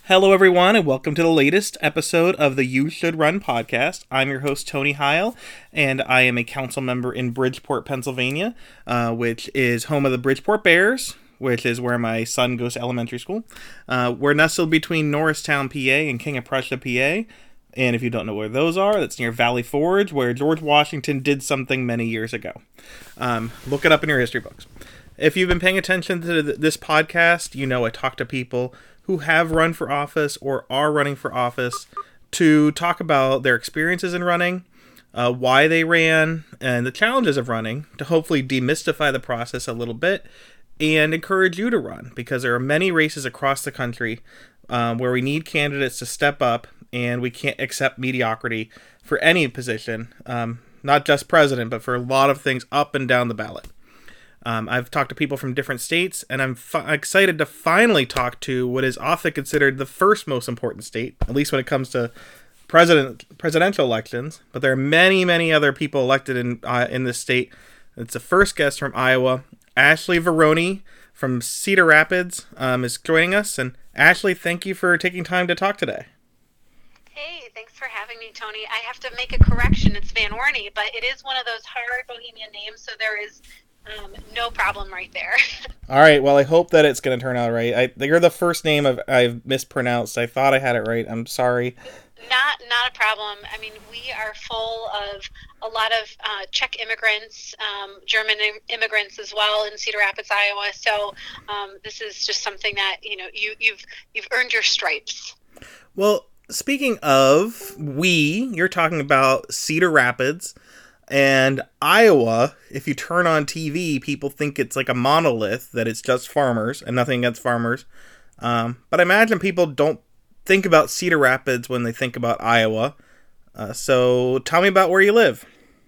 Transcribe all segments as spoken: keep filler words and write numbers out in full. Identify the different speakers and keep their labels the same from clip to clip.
Speaker 1: Hello, everyone, and welcome to the latest episode of the You Should Run podcast. I'm your host, Tony Heil, and I am a council member in Bridgeport, Pennsylvania, uh, which is home of the Bridgeport Bears, which is where my son goes to elementary school. Uh, we're nestled between Norristown, P A, and King of Prussia, P A. And if you don't know where those are, that's near Valley Forge, where George Washington did something many years ago. Um, look it up in your history books. If you've been paying attention to th- this podcast, you know I talk to people who have run for office or are running for office to talk about their experiences in running, uh, why they ran, and the challenges of running, to hopefully demystify the process a little bit and encourage you to run, because there are many races across the country um, where we need candidates to step up, and we can't accept mediocrity for any position, um, not just president, but for a lot of things up and down the ballot. Um, I've talked to people from different states, and I'm fi- excited to finally talk to what is often considered the first most important state, at least when it comes to president presidential elections. But there are many, many other people elected in uh, in this state. It's the first guest from Iowa. Ashley Veroni from Cedar Rapids um, is joining us. And Ashley, thank you for taking time to talk today.
Speaker 2: Hey, thanks for having me, Tony. I have to make a correction. It's Van Orny, but it is one of those hard Bohemian names, so there is Um, no problem right there.
Speaker 1: All right. Well, I hope that it's going to turn out right. I, you're the first name I've, I've mispronounced. I thought I had it right. I'm sorry.
Speaker 2: Not not a problem. I mean, we are full of a lot of uh, Czech immigrants, um, German im- immigrants as well in Cedar Rapids, Iowa. So um, this is just something that, you know, you, you've you've earned your stripes.
Speaker 1: Well, speaking of we, you're talking about Cedar Rapids. And Iowa, if you turn on T V, people think it's like a monolith, that it's just farmers, and nothing against farmers. Um, but I imagine people don't think about Cedar Rapids when they think about Iowa. Uh, so tell me about where you live.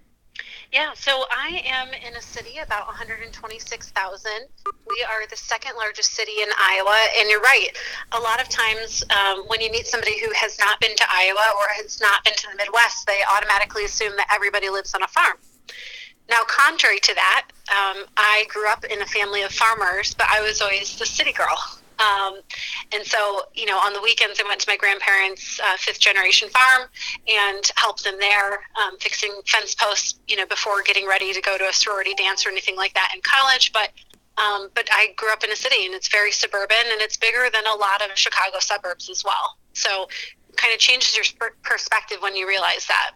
Speaker 2: Yeah, so I am in a city about one hundred twenty-six thousand. We are the second largest city in Iowa, and you're right. A lot of times um, when you meet somebody who has not been to Iowa or has not been to the Midwest, they automatically assume that everybody lives on a farm. Now, contrary to that, um, I grew up in a family of farmers, but I was always the city girl. Um, and so, you know, on the weekends, I went to my grandparents' uh, fifth-generation farm and helped them there, um, fixing fence posts, you know, before getting ready to go to a sorority dance or anything like that in college. But um, but I grew up in a city, and it's very suburban, and it's bigger than a lot of Chicago suburbs as well. So it kind of changes your sp- perspective when you realize that.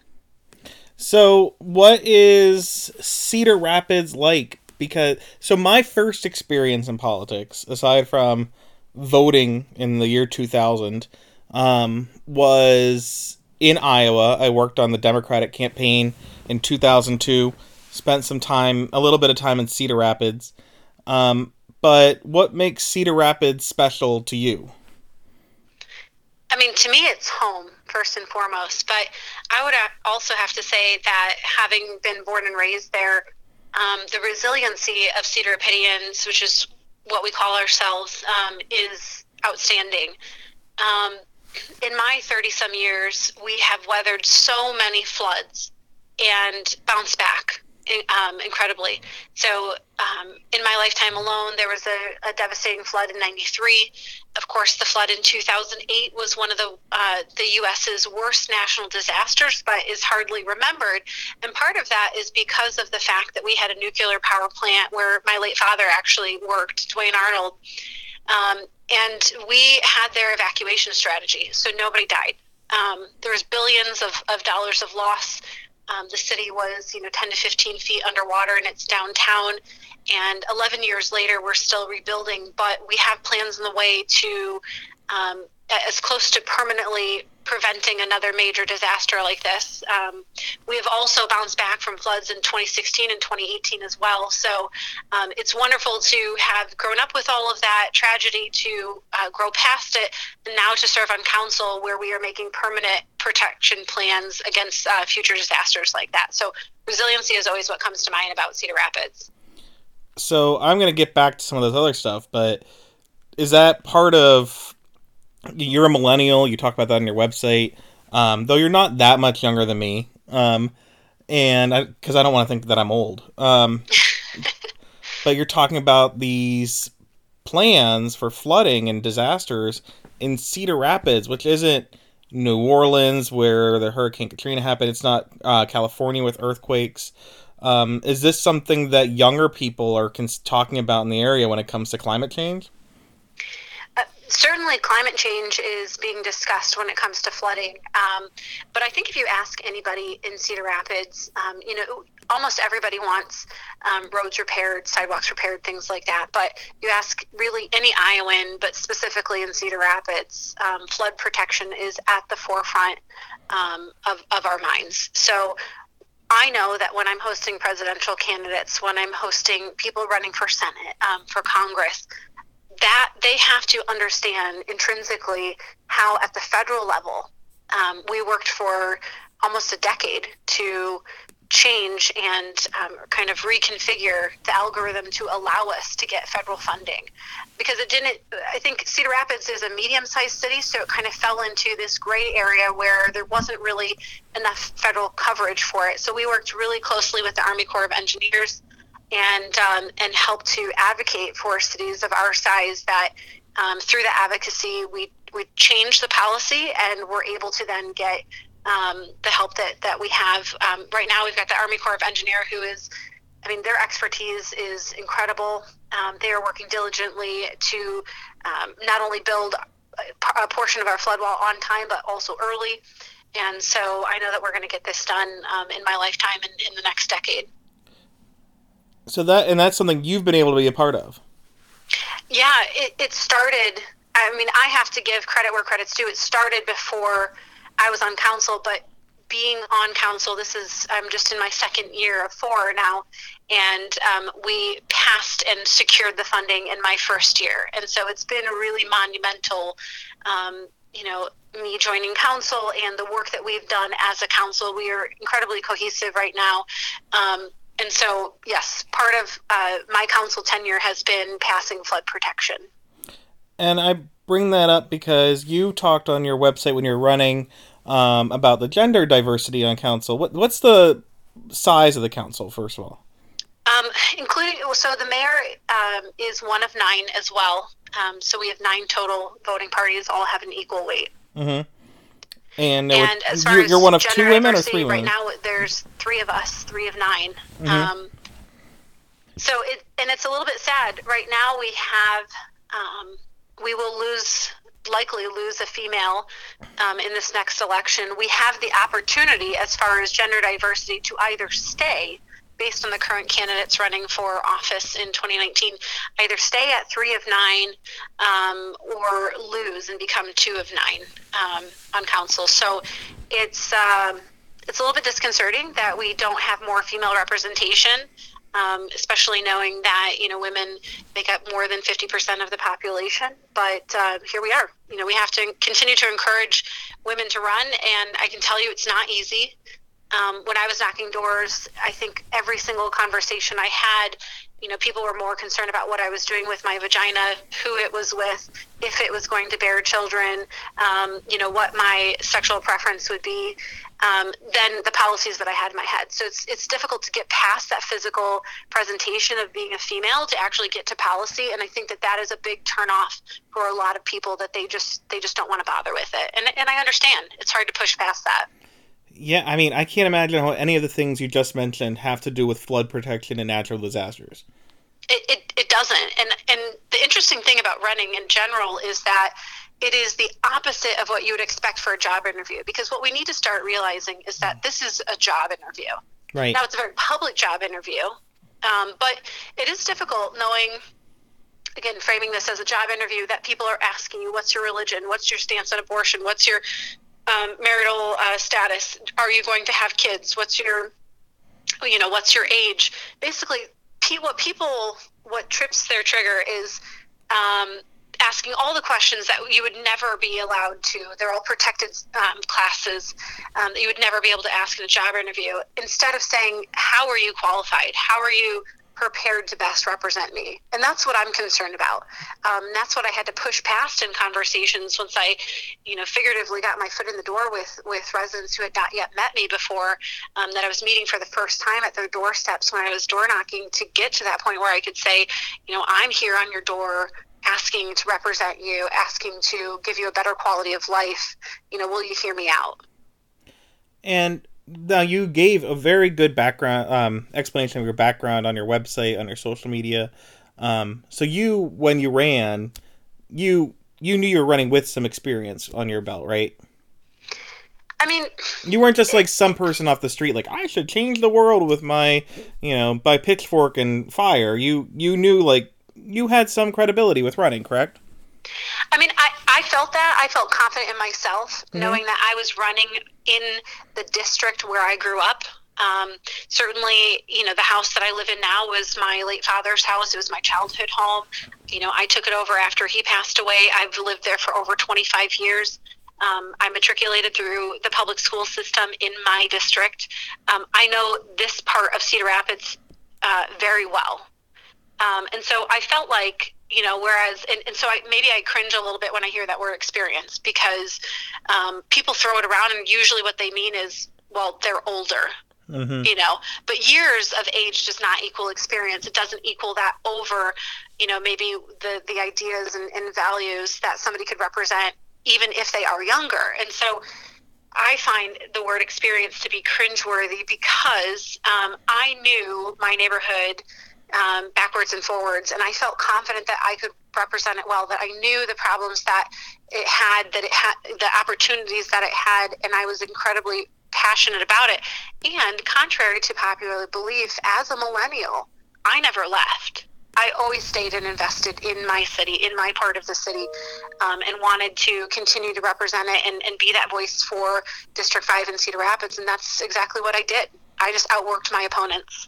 Speaker 1: So what is Cedar Rapids like? Because so my first experience in politics, aside from voting in the year two thousand, um, was in Iowa. I worked on the Democratic campaign in two thousand two, spent some time, a little bit of time in Cedar Rapids. Um, but what makes Cedar Rapids special to you?
Speaker 2: I mean, to me, it's home, first and foremost. But I would also have to say that having been born and raised there, um, the resiliency of Cedar Rapidians, which is what we call ourselves, um, is outstanding. Um, in my thirty-some years, we have weathered so many floods and bounced back um, incredibly. So um, in my lifetime alone, there was a, a devastating flood in ninety-three. Of course, the flood in two thousand eight was one of the uh, the U S's worst national disasters, but is hardly remembered. And part of that is because of the fact that we had a nuclear power plant where my late father actually worked, Dwayne Arnold. Um, and we had their evacuation strategy, so nobody died. Um, there was billions of, of dollars of loss. Um, the city was, you know, ten to fifteen feet underwater in its downtown. And eleven years later, we're still rebuilding, but we have plans in the way to, um, as close to permanently preventing another major disaster like this. Um, we have also bounced back from floods in twenty sixteen and twenty eighteen as well. So um, it's wonderful to have grown up with all of that tragedy, to uh, grow past it, and now to serve on council where we are making permanent protection plans against uh, future disasters like that. So resiliency is always what comes to mind about Cedar Rapids.
Speaker 1: So I'm going to get back to some of this other stuff, but is that part of, you're a millennial, you talk about that on your website, um, though you're not that much younger than me, um, and I, because I don't want to think that I'm old, um, but you're talking about these plans for flooding and disasters in Cedar Rapids, which isn't New Orleans where the Hurricane Katrina happened. It's not uh, California with earthquakes. Um, is this something that younger people are cons- talking about in the area when it comes to climate change?
Speaker 2: Uh, certainly climate change is being discussed when it comes to flooding. Um, but I think if you ask anybody in Cedar Rapids, um, you know, almost everybody wants um, roads repaired, sidewalks repaired, things like that. But you ask really any Iowan, but specifically in Cedar Rapids, um, flood protection is at the forefront um, of, of our minds. So I know that when I'm hosting presidential candidates, when I'm hosting people running for Senate, um, for Congress, that they have to understand intrinsically how at the federal level, um, we worked for almost a decade to change and um, kind of reconfigure the algorithm to allow us to get federal funding. Because it didn't, I think Cedar Rapids is a medium-sized city, so it kind of fell into this gray area where there wasn't really enough federal coverage for it. So we worked really closely with the Army Corps of Engineers and um, and helped to advocate for cities of our size that um, through the advocacy, we, we changed the policy and we're able to then get um, the help that, that we have. Um, right now, we've got the Army Corps of Engineers who is, I mean, their expertise is incredible. Um, they are working diligently to um, not only build a, a portion of our flood wall on time, but also early. And so I know that we're going to get this done um, in my lifetime and in the next decade.
Speaker 1: So that, and that's something you've been able to be a part of.
Speaker 2: Yeah, it, it started, I mean, I have to give credit where credit's due. It started before I was on council, but being on council, this is, I'm just in my second year of four now, and um, we passed and secured the funding in my first year. And so it's been a really monumental, um, you know, me joining council and the work that we've done as a council. We are incredibly cohesive right now. Um, And so, yes, part of uh, my council tenure has been passing flood protection.
Speaker 1: And I bring that up because you talked on your website when you're running um, about the gender diversity on council. What, what's the size of the council, first of all?
Speaker 2: Um, including, so the mayor um, is one of nine as well. Um, so we have nine total voting parties, all have an equal weight.
Speaker 1: Mm-hmm. And,
Speaker 2: and
Speaker 1: would,
Speaker 2: as far
Speaker 1: you're,
Speaker 2: as
Speaker 1: you're one of two women or
Speaker 2: right
Speaker 1: three women?
Speaker 2: Right now, there's three of us, three of nine.
Speaker 1: Mm-hmm.
Speaker 2: Um, so it, and it's a little bit sad. Right now, we have, um, we will lose, likely lose a female um, in this next election. We have the opportunity, as far as gender diversity, to either stay, based on the current candidates running for office in twenty nineteen, either stay at three of nine um, or lose and become two of nine um, on council. So it's um, it's a little bit disconcerting that we don't have more female representation, um, especially knowing that, you know, women make up more than fifty percent of the population. But uh, here we are. You know, we have to continue to encourage women to run, and I can tell you it's not easy. Um, when I was knocking doors, I think every single conversation I had, you know, people were more concerned about what I was doing with my vagina, who it was with, if it was going to bear children, um, you know, what my sexual preference would be, um, than the policies that I had in my head. So it's it's difficult to get past that physical presentation of being a female to actually get to policy. And I think that that is a big turnoff for a lot of people, that they just they just don't want to bother with it. And and I understand it's hard to push past that.
Speaker 1: Yeah, I mean, I can't imagine how any of the things you just mentioned have to do with flood protection and natural disasters.
Speaker 2: It, it, it doesn't. And, and the interesting thing about running in general is that it is the opposite of what you would expect for a job interview. Because what we need to start realizing is that this is a job interview.
Speaker 1: Right.
Speaker 2: Now, it's a very public job interview, um, but it is difficult knowing, again, framing this as a job interview, that people are asking you, what's your religion? What's your stance on abortion? What's your Um, marital uh, status? Are you going to have kids? What's your, you know, what's your age? Basically, pe- what people, what trips their trigger is um, asking all the questions that you would never be allowed to. They're all protected um, classes um, that you would never be able to ask in a job interview. Instead of saying, how are you qualified? How are you prepared to best represent me? And that's what I'm concerned about. Um, that's what I had to push past in conversations once I, you know, figuratively got my foot in the door with, with residents who had not yet met me before, um, that I was meeting for the first time at their doorsteps when I was door knocking, to get to that point where I could say, you know, I'm here on your door asking to represent you, asking to give you a better quality of life. You know, will you hear me out?
Speaker 1: And now you gave a very good background um, explanation of your background on your website, on your social media. Um, so you, when you ran, you you knew you were running with some experience on your belt, right?
Speaker 2: I mean,
Speaker 1: you weren't just like some person off the street, like, I should change the world with my, you know, by pitchfork and fire. You you knew, like, you had some credibility with running, correct?
Speaker 2: I mean, I, I felt that. I felt confident in myself, mm-hmm. knowing that I was running in the district where I grew up. Um, certainly, you know, the house that I live in now was my late father's house. It was my childhood home. You know, I took it over after he passed away. I've lived there for over twenty-five years. Um, I matriculated through the public school system in my district. Um, I know this part of Cedar Rapids uh, very well. Um, and so I felt like, you know, whereas, and, and so I, maybe I cringe a little bit when I hear that word experience, because um, people throw it around and usually what they mean is, well, they're older, mm-hmm. you know, but years of age does not equal experience. It doesn't equal that over, you know, maybe the, the ideas and, and values that somebody could represent, even if they are younger. And so I find the word experience to be cringeworthy because um, I knew my neighborhood um, backwards and forwards, and I felt confident that I could represent it well, that I knew the problems that it had, that it had, the opportunities that it had, and I was incredibly passionate about it. And contrary to popular belief, as a millennial, I never left. I always stayed and invested in my city, in my part of the city, um, and wanted to continue to represent it and, and be that voice for District five in Cedar Rapids, and that's exactly what I did. I just outworked my opponents.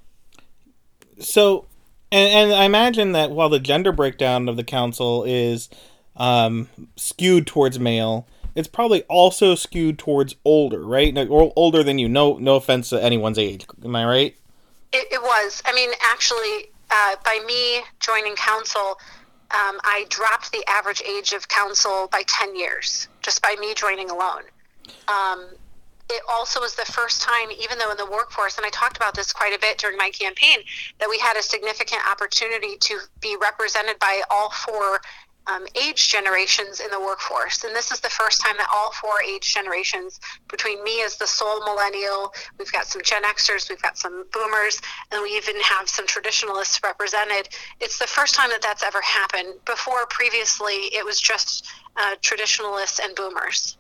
Speaker 1: So, and, and I imagine that while the gender breakdown of the council is um, skewed towards male, it's probably also skewed towards older, right? Or older than you. No, no offense to anyone's age. Am I right?
Speaker 2: It, it was. I mean, actually, uh, by me joining council, um, I dropped the average age of council by ten years, just by me joining alone. Um, it also was the first time, even though in the workforce, and I talked about this quite a bit during my campaign, that we had a significant opportunity to be represented by all four um, age generations in the workforce. And this is the first time that all four age generations, between me as the sole millennial, we've got some Gen Xers, we've got some boomers, and we even have some traditionalists represented. It's the first time that that's ever happened. Before, previously, it was just uh, traditionalists and boomers.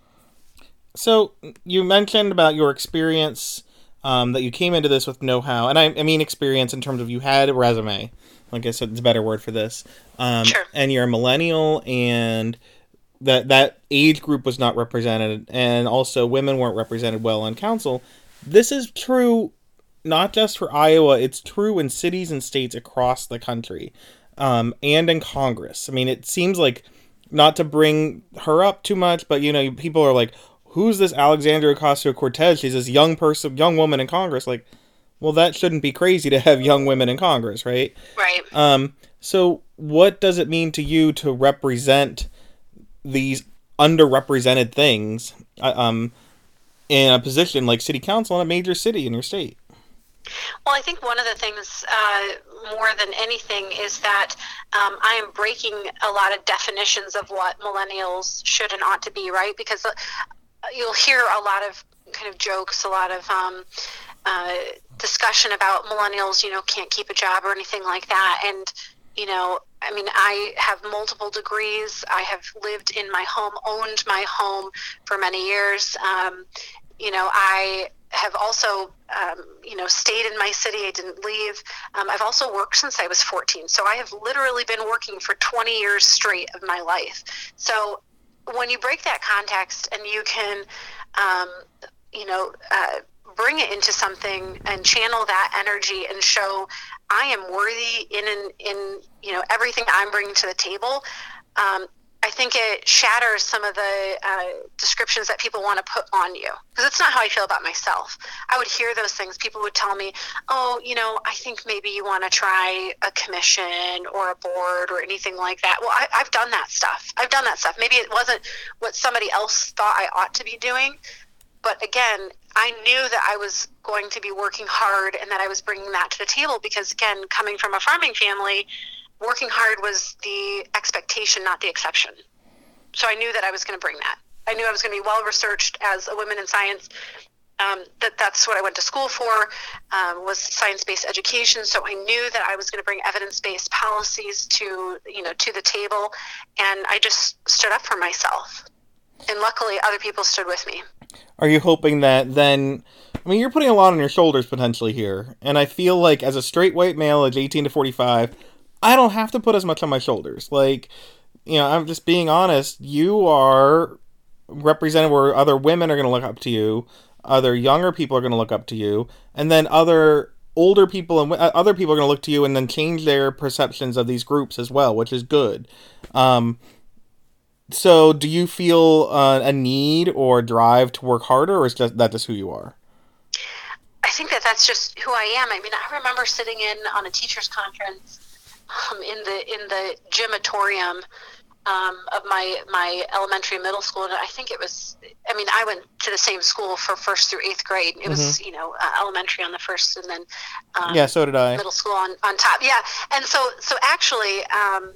Speaker 1: So you mentioned about your experience, um, that you came into this with know-how, and I, I mean experience in terms of you had a resume. Like I said, it's a better word for this. Um,
Speaker 2: sure.
Speaker 1: And you're a millennial, and that that age group was not represented, and also women weren't represented well on council. This is true not just for Iowa, it's true in cities and states across the country, um, and in Congress. I mean, it seems like, not to bring her up too much, but, you know, people are like, who's this Alexandria Ocasio-Cortez? She's this young person, young woman in Congress. Like, well, that shouldn't be crazy to have young women in Congress, right?
Speaker 2: Right.
Speaker 1: Um, so what does it mean to you to represent these underrepresented things uh, um, in a position like city council in a major city in your state?
Speaker 2: Well, I think one of the things uh, more than anything is that um, I am breaking a lot of definitions of what millennials should and ought to be, right? Because uh, you'll hear a lot of kind of jokes, a lot of um, uh, discussion about millennials, you know, can't keep a job or anything like that. And, you know, I mean, I have multiple degrees. I have lived in my home, owned my home for many years. Um, you know, I have also, um, you know, stayed in my city. I didn't leave. Um, I've also worked since I was fourteen. So I have literally been working for twenty years straight of my life. So when you break that context and you can, um, you know, uh, bring it into something and channel that energy and show I am worthy in, in, in you know, everything I'm bringing to the table, um, I think it shatters some of the uh, descriptions that people want to put on you. Because it's not how I feel about myself. I would hear those things. People would tell me, oh, you know, I think maybe you want to try a commission or a board or anything like that. Well, I, I've done that stuff. I've done that stuff. Maybe it wasn't what somebody else thought I ought to be doing. But again, I knew that I was going to be working hard and that I was bringing that to the table because, again, coming from a farming family, working hard was the expectation, not the exception. So I knew that I was going to bring that. I knew I was going to be well-researched as a woman in science. Um, that that's what I went to school for, um, was science-based education. So I knew that I was going to bring evidence-based policies to, you know, to the table. And I just stood up for myself. And luckily, other people stood with me.
Speaker 1: Are you hoping that then, I mean, you're putting a lot on your shoulders potentially here. And I feel like as a straight white male, age eighteen to forty-five, I don't have to put as much on my shoulders. Like, you know, I'm just being honest. You are represented where other women are going to look up to you, other younger people are going to look up to you, and then other older people and uh, other people are going to look to you and then change their perceptions of these groups as well, which is good. Um, so do you feel uh, a need or drive to work harder, or is just, that just who you are?
Speaker 2: I think that that's just who I am. I mean, I remember sitting in on a teacher's conference um, in the in the gymatorium Um, of my, my elementary and middle school, and I think it was, I mean, I went to the same school for first through eighth grade. It mm-hmm. was, you know, uh, elementary on the first, and then um,
Speaker 1: yeah, so did I.
Speaker 2: Middle school on, on top. Yeah, and so so actually, um,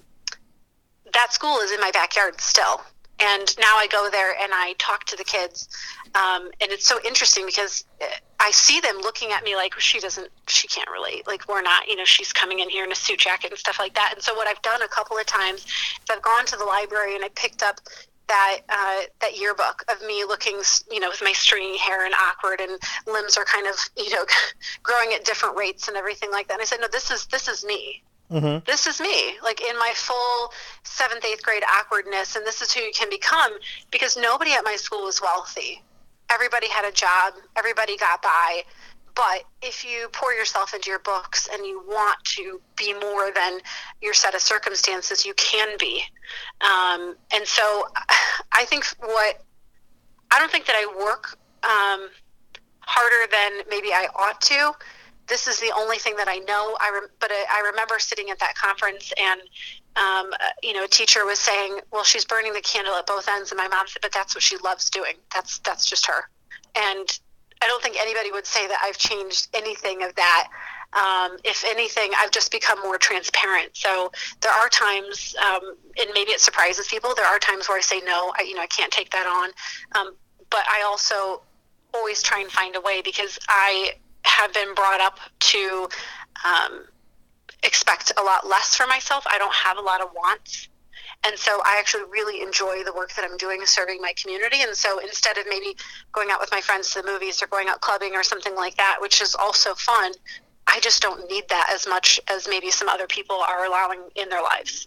Speaker 2: that school is in my backyard still, and now I go there and I talk to the kids, um, and it's so interesting because I see them looking at me like, she doesn't, she can't relate. Like, we're not, you know, she's coming in here in a suit jacket and stuff like that. And so what I've done a couple of times is I've gone to the library and I picked up that uh, that yearbook of me looking, you know, with my stringy hair and awkward, and limbs are kind of, you know, growing at different rates and everything like that. And I said, no, this is this is me. Mm-hmm. This is me, like in my full seventh, eighth grade awkwardness, and this is who you can become, because nobody at my school was wealthy. Everybody had a job. Everybody got by. But if you pour yourself into your books and you want to be more than your set of circumstances, you can be. Um, and so I think what, I don't think that I work um, harder than maybe I ought to. This is the only thing that I know. I re- but I, I remember sitting at that conference and Um, uh, you know, a teacher was saying, well, she's burning the candle at both ends. And my mom said, but that's what she loves doing. That's, that's just her. And I don't think anybody would say that I've changed anything of that. Um, if anything, I've just become more transparent. So there are times, um, and maybe it surprises people, there are times where I say, no, I, you know, I can't take that on. Um, but I also always try and find a way, because I have been brought up to, um, expect a lot less for myself. I don't have a lot of wants. And so I actually really enjoy the work that I'm doing, serving my community. And so instead of maybe going out with my friends to the movies or going out clubbing or something like that, which is also fun, I just don't need that as much as maybe some other people are allowing in their lives.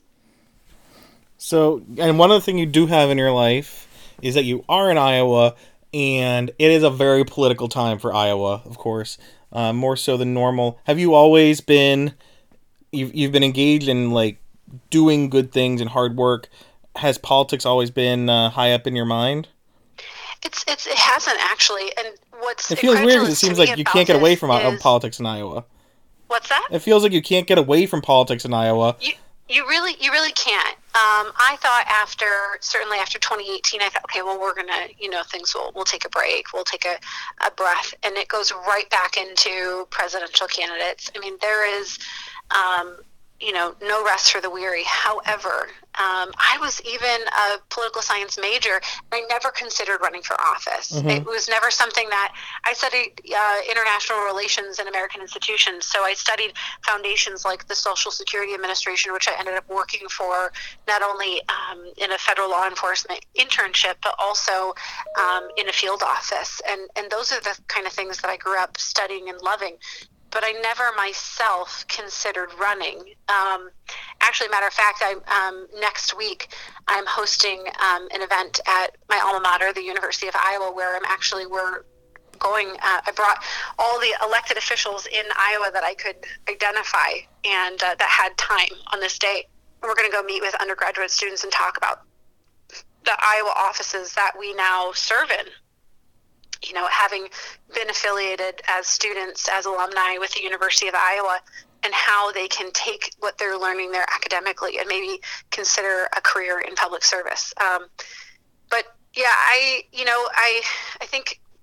Speaker 1: So, and one other thing you do have in your life is that you are in Iowa, and it is a very political time for Iowa, of course, uh, more so than normal. Have you always been... You've you've been engaged in, like, doing good things and hard work. Has politics always been uh, high up in your mind?
Speaker 2: It's it's it hasn't, actually. And what's
Speaker 1: it feels weird because it seems like you can't get away from
Speaker 2: is,
Speaker 1: politics in Iowa.
Speaker 2: What's that?
Speaker 1: It feels like you can't get away from politics in Iowa.
Speaker 2: You you really you really can't. Um, I thought after certainly after twenty eighteen, I thought, okay, well, we're gonna, you know, things will we'll take a break, we'll take a, a breath, and it goes right back into presidential candidates. I mean, there is. Um, you know, no rest for the weary. However, um, I was even a political science major, and I never considered running for office. Mm-hmm. It was never something that I studied uh, international relations and American institutions. So I studied foundations like the Social Security Administration, which I ended up working for not only um, in a federal law enforcement internship, but also um, in a field office. And, and those are the kind of things that I grew up studying and loving. But I never myself considered running. Um, actually, matter of fact, I, um, next week I'm hosting um, an event at my alma mater, the University of Iowa, where I'm actually we're going. Uh, I brought all the elected officials in Iowa that I could identify and uh, that had time on this day. And we're going to go meet with undergraduate students and talk about the Iowa offices that we now serve in. You know, having been affiliated as students, as alumni with the University of Iowa, and how they can take what they're learning there academically and maybe consider a career in public service. Um, but yeah, I, you know, I, I think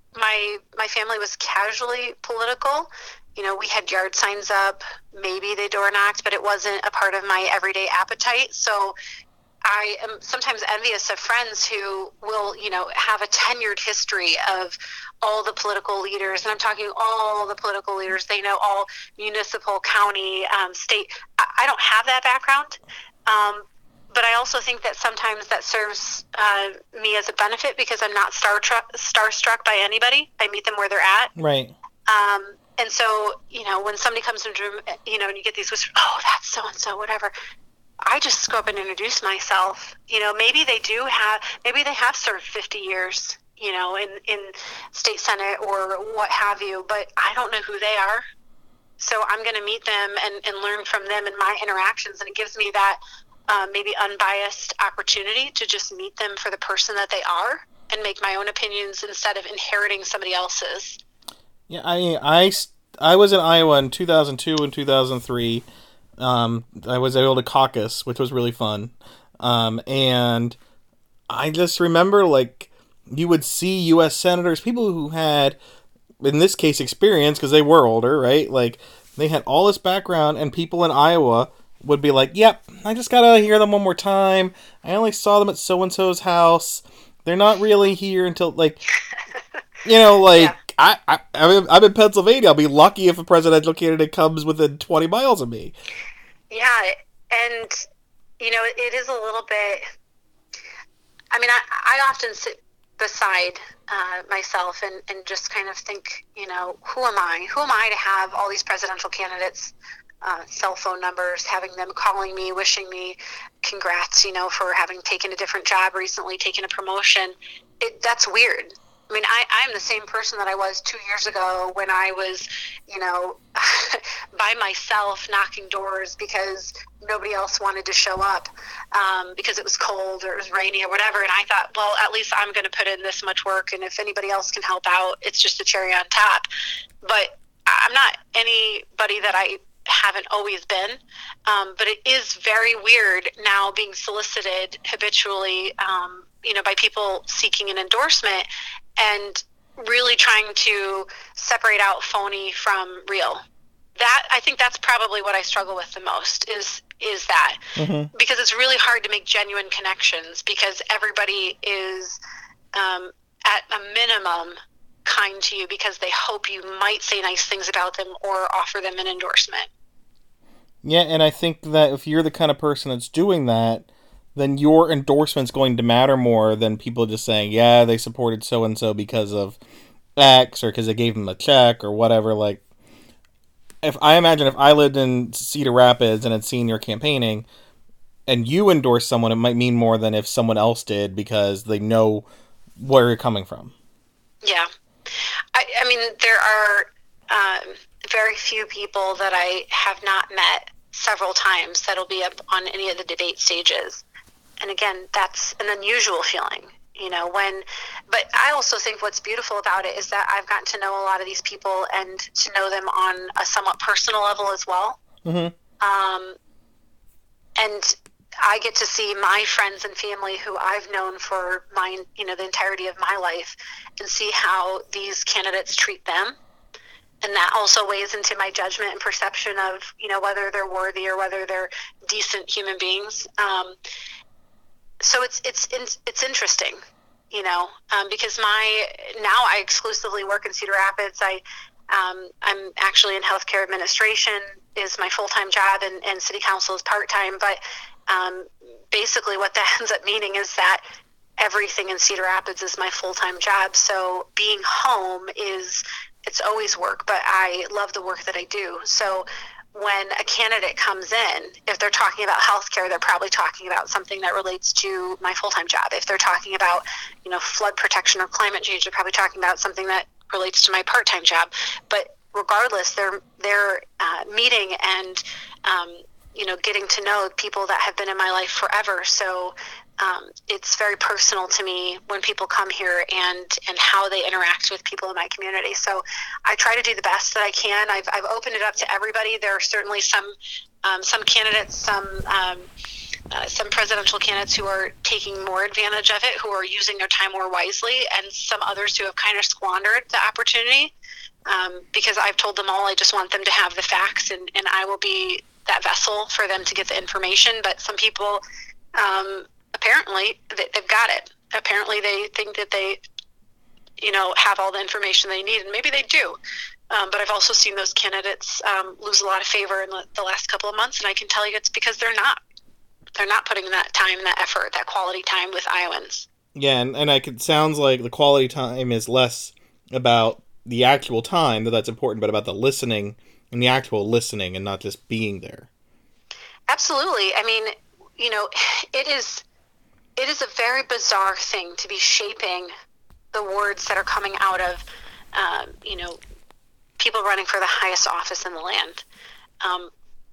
Speaker 2: my my family was casually political. You know, we had yard signs up, maybe they door knocked, but it wasn't a part of my everyday appetite. So I am sometimes envious of friends who will, you know, have a tenured history of all the political leaders, and I'm talking all the political leaders. They know all municipal, county, um, state. I, I don't have that background, um, but I also think that sometimes that serves uh, me as a benefit because I'm not star starstruck by anybody. I meet them where they're at.
Speaker 1: Right.
Speaker 2: Um, and so, you know, when somebody comes into the room, you know, and you get these whispers, oh, that's so-and-so, whatever. I just go up and introduce myself. You know, maybe they do have, maybe they have served fifty years, you know, in, in state senate or what have you, but I don't know who they are. So I'm going to meet them and, and learn from them in my interactions. And it gives me that uh, maybe unbiased opportunity to just meet them for the person that they are and make my own opinions instead of inheriting somebody else's.
Speaker 1: Yeah, I, I, I was in Iowa in two thousand two and two thousand three. Um, I was able to caucus, which was really fun. Um, and I just remember, like, you would see U S senators, people who had, in this case, experience, because they were older, right? Like, they had all this background, and people in Iowa would be like, yep, I just gotta hear them one more time. I only saw them at so-and-so's house. They're not really here until, like, you know, like, yeah. I, I, I'm in Pennsylvania. I'll be lucky if a presidential candidate comes within twenty miles of me.
Speaker 2: Yeah, and, you know, it is a little bit, I mean, I, I often sit beside uh, myself and, and just kind of think, you know, who am I? Who am I to have all these presidential candidates' uh, cell phone numbers, having them calling me, wishing me congrats, you know, for having taken a different job recently, taken a promotion. It, that's weird. I mean, I, I'm the same person that I was two years ago when I was, you know, by myself knocking doors because nobody else wanted to show up um, because it was cold or it was rainy or whatever. And I thought, well, at least I'm going to put in this much work. And if anybody else can help out, it's just a cherry on top. But I'm not anybody that I haven't always been. Um, but it is very weird now being solicited habitually, um, you know, by people seeking an endorsement and really trying to separate out phony from real. That, I think that's probably what I struggle with the most is is that. Mm-hmm. Because it's really hard to make genuine connections because everybody is um, at a minimum kind to you because they hope you might say nice things about them or offer them an endorsement.
Speaker 1: Yeah, and I think that if you're the kind of person that's doing that, then your endorsement's going to matter more than people just saying, yeah, they supported so-and-so because of X or because they gave them a check or whatever. Like, if I imagine if I lived in Cedar Rapids and had seen your campaigning and you endorse someone, it might mean more than if someone else did because they know where you're coming from.
Speaker 2: Yeah. I, I mean, there are um, very few people that I have not met several times that'll be up on any of the debate stages. And again, that's an unusual feeling, you know, when, but I also think what's beautiful about it is that I've gotten to know a lot of these people and to know them on a somewhat personal level as well. Mm-hmm. Um, and I get to see my friends and family who I've known for my, you know, the entirety of my life and see how these candidates treat them. And that also weighs into my judgment and perception of, you know, whether they're worthy or whether they're decent human beings. Um, So it's it's it's interesting, you know, um, because my now I exclusively work in Cedar Rapids. I um, I'm actually in healthcare administration is my full time job, and, and city council is part time. But um, basically, what that ends up meaning is that everything in Cedar Rapids is my full time job. So being home is it's always work, but I love the work that I do. So when a candidate comes in, if they're talking about healthcare, they're probably talking about something that relates to my full-time job. If they're talking about, you know, flood protection or climate change, they're probably talking about something that relates to my part-time job. But regardless, they're they're uh, meeting and um, you know, getting to know people that have been in my life forever. So Um, it's very personal to me when people come here and, and how they interact with people in my community. So I try to do the best that I can. I've, I've opened it up to everybody. There are certainly some um, some candidates, some um, uh, some presidential candidates who are taking more advantage of it, who are using their time more wisely, and some others who have kind of squandered the opportunity. Um, because I've told them all I just want them to have the facts, and, and I will be that vessel for them to get the information. But some people... Um, apparently they've got it. Apparently they think that they, you know, have all the information they need, and maybe they do. Um, but I've also seen those candidates um, lose a lot of favor in the, the last couple of months, and I can tell you it's because they're not. They're not putting that time, that effort, that quality time with Iowans.
Speaker 1: Yeah, and, and I could, sounds like the quality time is less about the actual time, that that's important, but about the listening and the actual listening and not just being there.
Speaker 2: Absolutely. I mean, you know, it is... It is a very bizarre thing to be shaping the words that are coming out of, um, you know, people running for the highest office in the land. Um,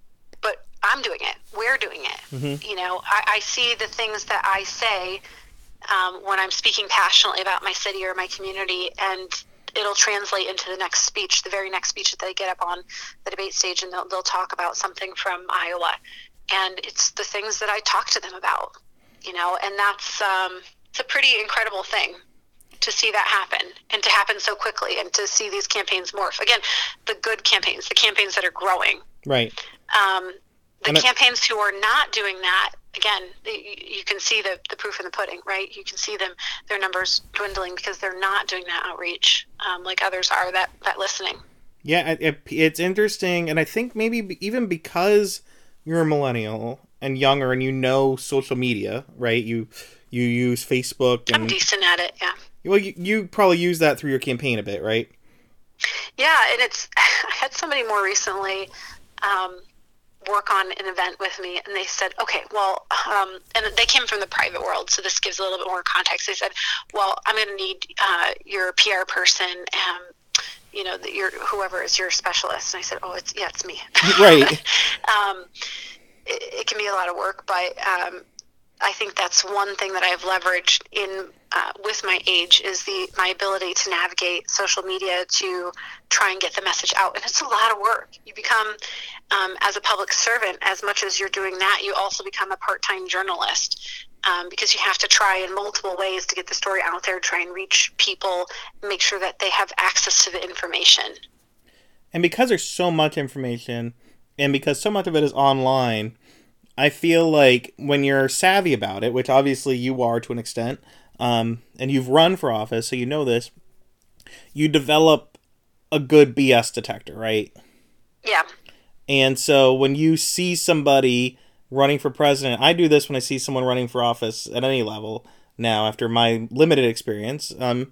Speaker 2: but I'm doing it. We're doing it. Mm-hmm. You know, I, I see the things that I say um, when I'm speaking passionately about my city or my community, and it'll translate into the next speech, the very next speech that they get up on the debate stage, and they'll, they'll talk about something from Iowa. And it's the things that I talk to them about. You know, and that's um, it's a pretty incredible thing to see that happen, and to happen so quickly, and to see these campaigns morph. Again, the good campaigns, the campaigns that are growing.
Speaker 1: Right.
Speaker 2: Um, the
Speaker 1: and
Speaker 2: campaigns it, who are not doing that, again, you, you can see the, the proof in the pudding, right? You can see them, their numbers dwindling because they're not doing that outreach um, like others are, that, that listening.
Speaker 1: Yeah, it, it's interesting, and I think maybe even because you're a millennial and younger, and you know social media, right? You you use Facebook. And,
Speaker 2: I'm decent at it, yeah.
Speaker 1: Well, you, you probably use that through your campaign a bit, right?
Speaker 2: Yeah, and it's. I had somebody more recently um, work on an event with me, and they said, "Okay, well," um, and they came from the private world, so this gives a little bit more context. They said, "Well, I'm going to need uh, your P R person." Um, you know, the, your whoever is your specialist. And I said, "Oh, it's yeah, it's me."
Speaker 1: Right.
Speaker 2: um, it, it can be a lot of work, but um, I think that's one thing that I've leveraged in uh, with my age is the my ability to navigate social media to try and get the message out. And it's a lot of work. You become, um, as a public servant, as much as you're doing that, you also become a part-time journalist. Um, because you have to try in multiple ways to get the story out there, try and reach people, make sure that they have access to the information.
Speaker 1: And because there's so much information, and because so much of it is online, I feel like when you're savvy about it, which obviously you are to an extent, um, and you've run for office, so you know this, you develop a good B S detector, right?
Speaker 2: Yeah.
Speaker 1: And so when you see somebody running for president, I do this when I see someone running for office at any level now, after my limited experience, um,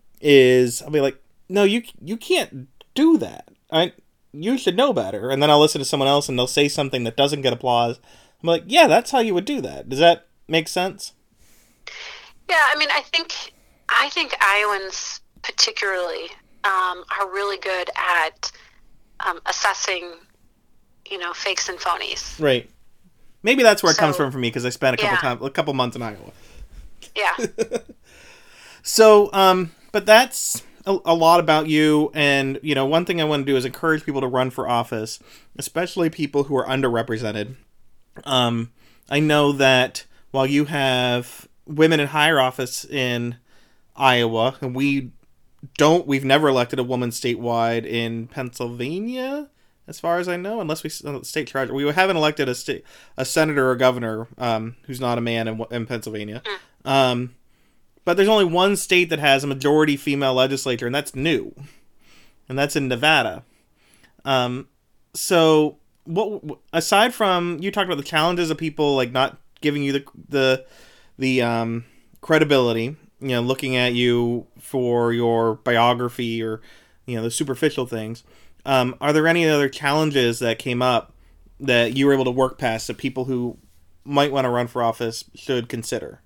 Speaker 1: is I'll be like, no, you you can't do that. I you should know better. And then I'll listen to someone else and they'll say something that doesn't get applause. I'm like, yeah, that's how you would do that. Does that make sense?
Speaker 2: Yeah, I mean, I think I think Iowans particularly um, are really good at um, assessing, you know, fakes and phonies.
Speaker 1: Right. Maybe that's where it
Speaker 2: so,
Speaker 1: comes from for me, because I spent a couple
Speaker 2: yeah.
Speaker 1: time, a couple months in Iowa.
Speaker 2: Yeah.
Speaker 1: So, um, but that's a, a lot about you, and you know, one thing I want to do is encourage people to run for office, especially people who are underrepresented. Um, I know that while you have women in higher office in Iowa, and we don't, we've never elected a woman statewide in Pennsylvania, as far as I know, unless we state charge. We haven't elected a state, a senator or governor um, who's not a man in, in Pennsylvania. Um, but there's only one state that has a majority female legislature, and that's new, and that's in Nevada. Um, so, what aside from you talked about the challenges of people like not giving you the the the um, credibility, you know, looking at you for your biography or you know the superficial things. Um, are there any other challenges that came up that you were able to work past that people who might want to run for office should consider?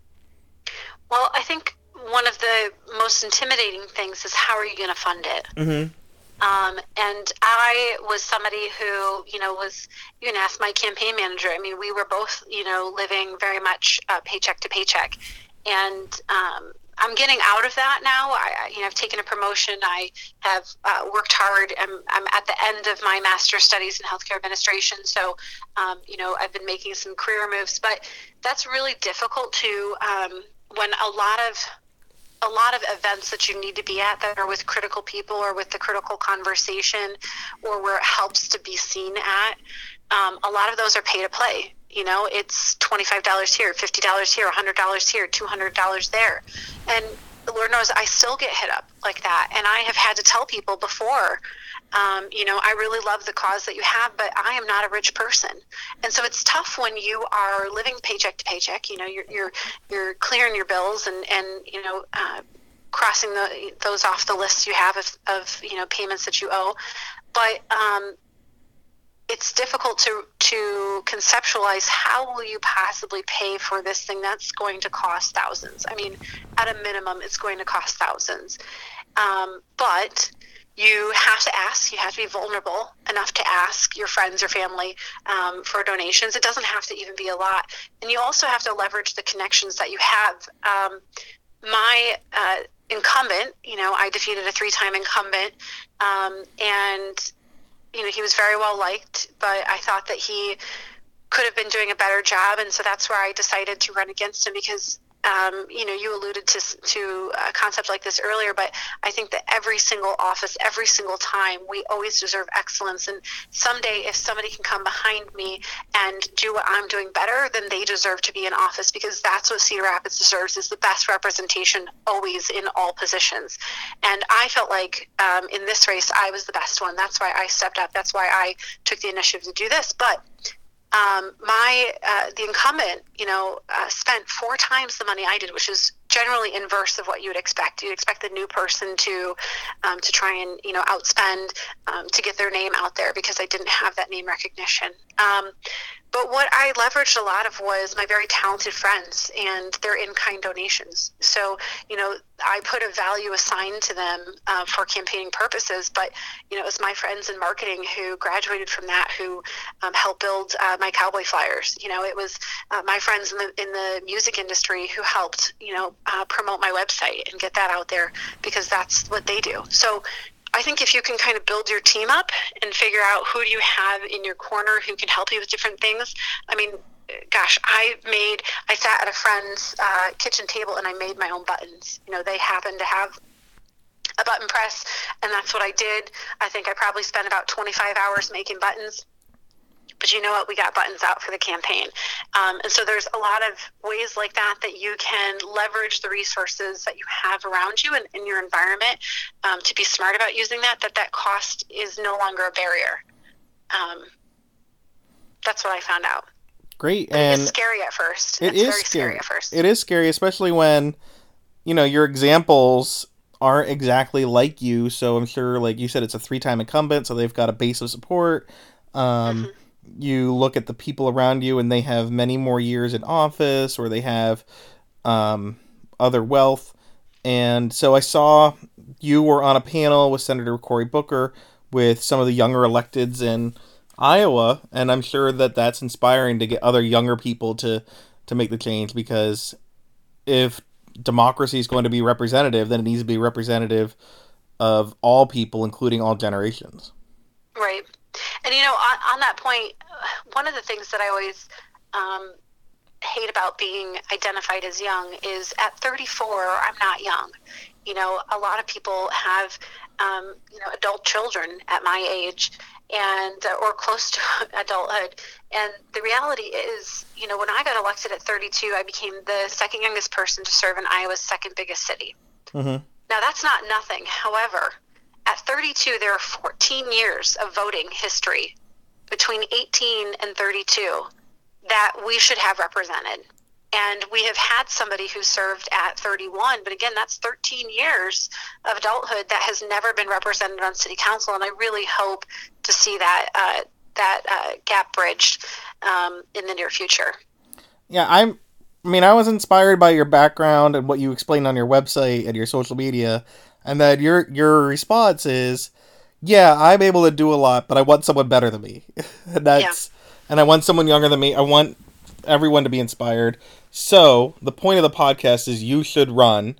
Speaker 2: Well, I think one of the most intimidating things is how are you going to fund it?
Speaker 1: Mm-hmm.
Speaker 2: Um, and I was somebody who, you know, was, you can ask my campaign manager. I mean, we were both, you know, living very much uh, paycheck to paycheck. And um, I'm getting out of that now. I, you know, I've taken a promotion. I have uh, worked hard. I'm, I'm at the end of my master's studies in healthcare administration. So, um, you know, I've been making some career moves, but that's really difficult to, um, when a lot of a lot of events that you need to be at that are with critical people or with the critical conversation or where it helps to be seen at, um, a lot of those are pay to play. You know, it's twenty-five dollars here, fifty dollars here, one hundred dollars here, two hundred dollars there. And Lord knows I still get hit up like that. And I have had to tell people before, um, you know, I really love the cause that you have, but I am not a rich person. And so it's tough when you are living paycheck to paycheck. You know, you're you're, you're clearing your bills and, and you know, uh, crossing the, those off the list you have of, of, you know, payments that you owe. But um, it's difficult to to conceptualize how will you possibly pay for this thing that's going to cost thousands. I mean, at a minimum, it's going to cost thousands. Um, but you have to ask. You have to be vulnerable enough to ask your friends or family um, for donations. It doesn't have to even be a lot. And you also have to leverage the connections that you have. Um, my uh, incumbent, you know, I defeated a three-time incumbent, um, and you know, he was very well liked, but I thought that he could have been doing a better job, and so that's where I decided to run against him because, um, you know, you alluded to to a concept like this earlier, but I think that every single office, every single time, we always deserve excellence, and someday if somebody can come behind me and do what I'm doing better, then they deserve to be in office because that's what Cedar Rapids deserves, is the best representation always in all positions. And I felt like um, in this race, I was the best one. That's why I stepped up. That's why I took the initiative to do this. But Um, my uh, the incumbent, you know, uh, spent four times the money I did, which is generally inverse of what you would expect. You'd expect the new person to um, to try and, you know, outspend um, to get their name out there because I didn't have that name recognition. Um, but what I leveraged a lot of was my very talented friends and their in-kind donations. So, you know, I put a value assigned to them uh, for campaigning purposes, but, you know, it was my friends in marketing who graduated from that who um, helped build uh, my cowboy flyers. You know, it was uh, my friends in the in the music industry who helped, you know, uh, promote my website and get that out there because that's what they do. So I think if you can kind of build your team up and figure out who do you have in your corner who can help you with different things. I mean, gosh, I made, I sat at a friend's uh, kitchen table and I made my own buttons. You know, they happened to have a button press and that's what I did. I think I probably spent about twenty-five hours making buttons. But you know what? We got buttons out for the campaign. Um, and so there's a lot of ways like that that you can leverage the resources that you have around you and in your environment um, to be smart about using that, that that cost is no longer a barrier. Um, that's what I found out.
Speaker 1: Great.
Speaker 2: But
Speaker 1: and
Speaker 2: it's scary at first.
Speaker 1: It
Speaker 2: it's
Speaker 1: is
Speaker 2: very
Speaker 1: scary.
Speaker 2: scary at first.
Speaker 1: It is scary, especially when, you know, your examples aren't exactly like you. So I'm sure, like you said, it's a three-time incumbent, so they've got a base of support. Um, mm-hmm. You look at the people around you and they have many more years in office or they have um, other wealth. And so I saw you were on a panel with Senator Cory Booker with some of the younger electeds in Iowa. And I'm sure that that's inspiring to get other younger people to, to make the change, because if democracy is going to be representative, then it needs to be representative of all people, including all generations.
Speaker 2: Right. And, you know, on, on that point, one of the things that I always um, hate about being identified as young is at thirty-four, I'm not young. You know, a lot of people have, um, you know, adult children at my age and uh, or close to adulthood. And the reality is, you know, when I got elected at thirty-two, I became the second youngest person to serve in Iowa's second biggest city. Mm-hmm. Now, that's not nothing. However, at thirty-two, there are fourteen years of voting history between eighteen and thirty-two that we should have represented. And we have had somebody who served at thirty-one, but again, that's thirteen years of adulthood that has never been represented on city council. And I really hope to see that uh, that uh, gap bridged um, in the near future.
Speaker 1: Yeah, I'm. I mean, I was inspired by your background and what you explained on your website and your social media. And that your your response is, yeah, I'm able to do a lot, but I want someone better than me. and that's yeah. And I want someone younger than me. I want everyone to be inspired. So the point of the podcast is you should run.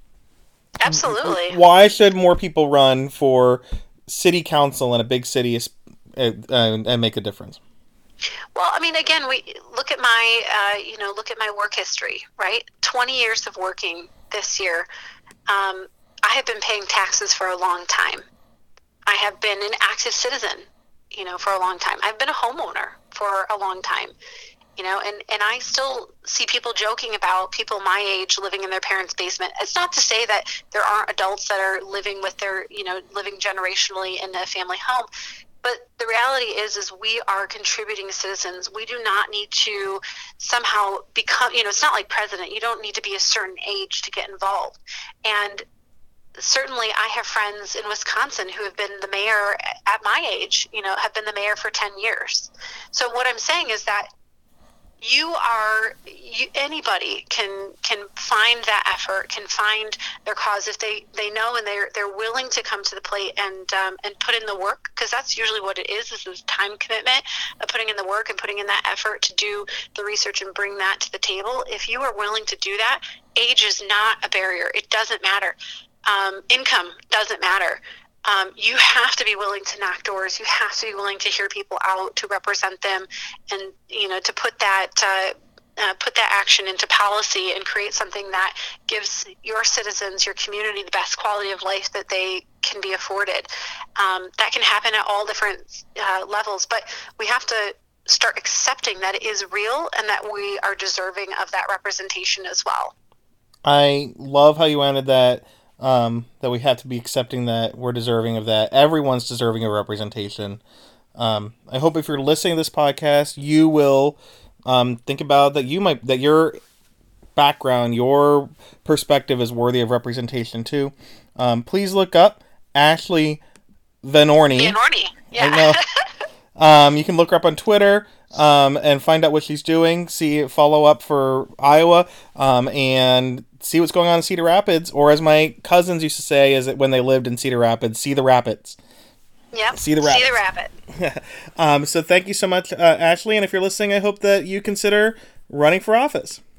Speaker 2: Absolutely.
Speaker 1: Why should more people run for city council in a big city and, and make a difference?
Speaker 2: Well, I mean, again, we look at my, uh, you know, look at my work history, right? twenty years of working this year. Um, I have been paying taxes for a long time. I have been an active citizen, you know, for a long time. I've been a homeowner for a long time, you know, and, and I still see people joking about people my age living in their parents' basement. It's not to say that there aren't adults that are living with their, you know, living generationally in a family home. But the reality is, is we are contributing citizens. We do not need to somehow become, you know, it's not like president. You don't need to be a certain age to get involved. And certainly I have friends in Wisconsin who have been the mayor at my age, you know, have been the mayor for ten years. So what I'm saying is that you are, you, anybody can can find that effort, can find their cause if they, they know and they're they're willing to come to the plate and um, and put in the work, because that's usually what it is, is this time commitment of putting in the work and putting in that effort to do the research and bring that to the table. If you are willing to do that, age is not a barrier. It doesn't matter. Um, income doesn't matter. Um, you have to be willing to knock doors. You have to be willing to hear people out, to represent them, and you know, to put that uh, uh, put that action into policy and create something that gives your citizens, your community, the best quality of life that they can be afforded. Um, that can happen at all different uh, levels, but we have to start accepting that it is real and that we are deserving of that representation as well.
Speaker 1: I love how you ended that. Um, that we have to be accepting that we're deserving of that. Everyone's deserving of representation. Um, I hope if you're listening to this podcast, you will um, think about that you might that your background, your perspective is worthy of representation too. Um, please look up Ashley Vanorny.
Speaker 2: Vanorny, yeah.
Speaker 1: I know. um, you can look her up on Twitter. Um, and find out what she's doing, see, follow up for Iowa, um, and see what's going on in Cedar Rapids, or as my cousins used to say, is it when they lived in Cedar Rapids, see the rapids.
Speaker 2: Yep,
Speaker 1: see the rapids.
Speaker 2: See the rapid.
Speaker 1: um, so thank you so much, uh, Ashley, and if you're listening, I hope that you consider running for office.